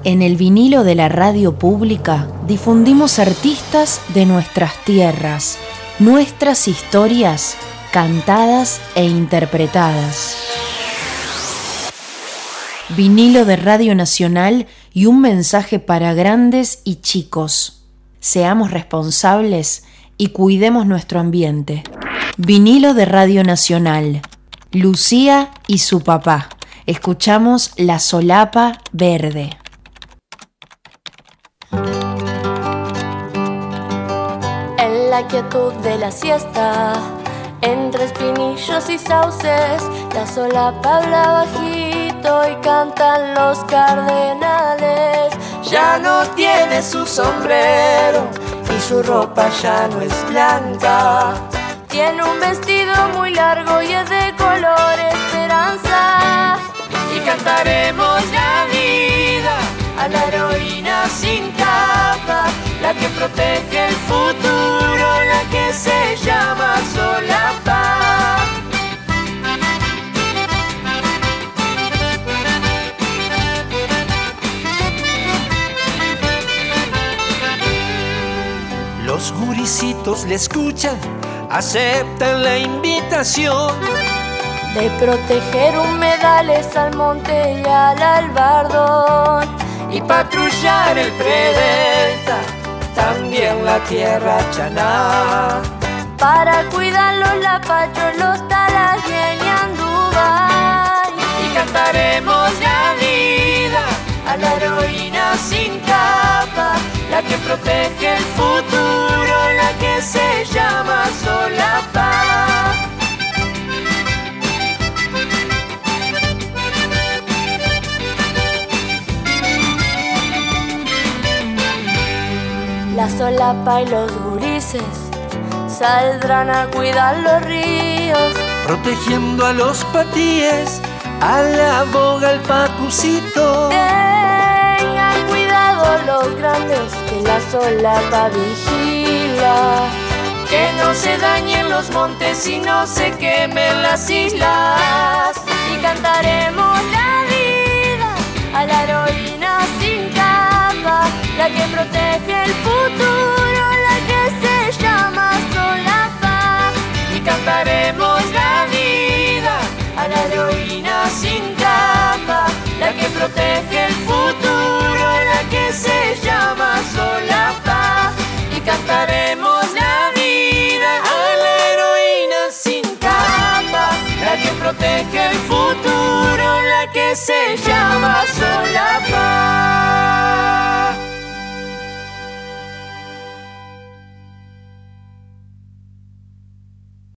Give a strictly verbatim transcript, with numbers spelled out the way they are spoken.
En el vinilo de la radio pública difundimos artistas de nuestras tierras, nuestras historias cantadas e interpretadas. Vinilo de Radio Nacional y un mensaje para grandes y chicos. Seamos responsables y cuidemos nuestro ambiente. Vinilo de Radio Nacional. Lucía y su papá. Escuchamos La Solapa Verde. En la quietud de la siesta, entre espinillos y sauces, la solapa habla bajito y cantan los cardenales. Ya no tiene su sombrero y su ropa ya no es blanca. Tiene un vestido muy largo y es de color esperanza. Y cantaremos la vida a la heroína sin capa, la que protege el futuro, la que se llama solapa. Los gurisitos le escuchan, aceptan la invitación de proteger humedales al monte y al albardón y patrullar el predelta, también la tierra chaná, para cuidar los lapachos, los talas y el ñandubay. Y cantaremos la vida a la heroína sin capa, la que protege el futuro, la que se llama solapa. La solapa y los gurises saldrán a cuidar los ríos, protegiendo a los patíes, a la boga, al pacucito. Tengan cuidado los grandes, que la solapa vigila, que no se dañen los montes y no se quemen las islas. Y cantaremos la vida a la heroína sin capa, la que protege el futuro, la que se llama solapa. Y cantaremos la vida a la heroína sin capa, la que protege el futuro, la que se llama solapa. Y cantaremos la vida a la heroína sin capa, la que protege el futuro, la que se llama solapa.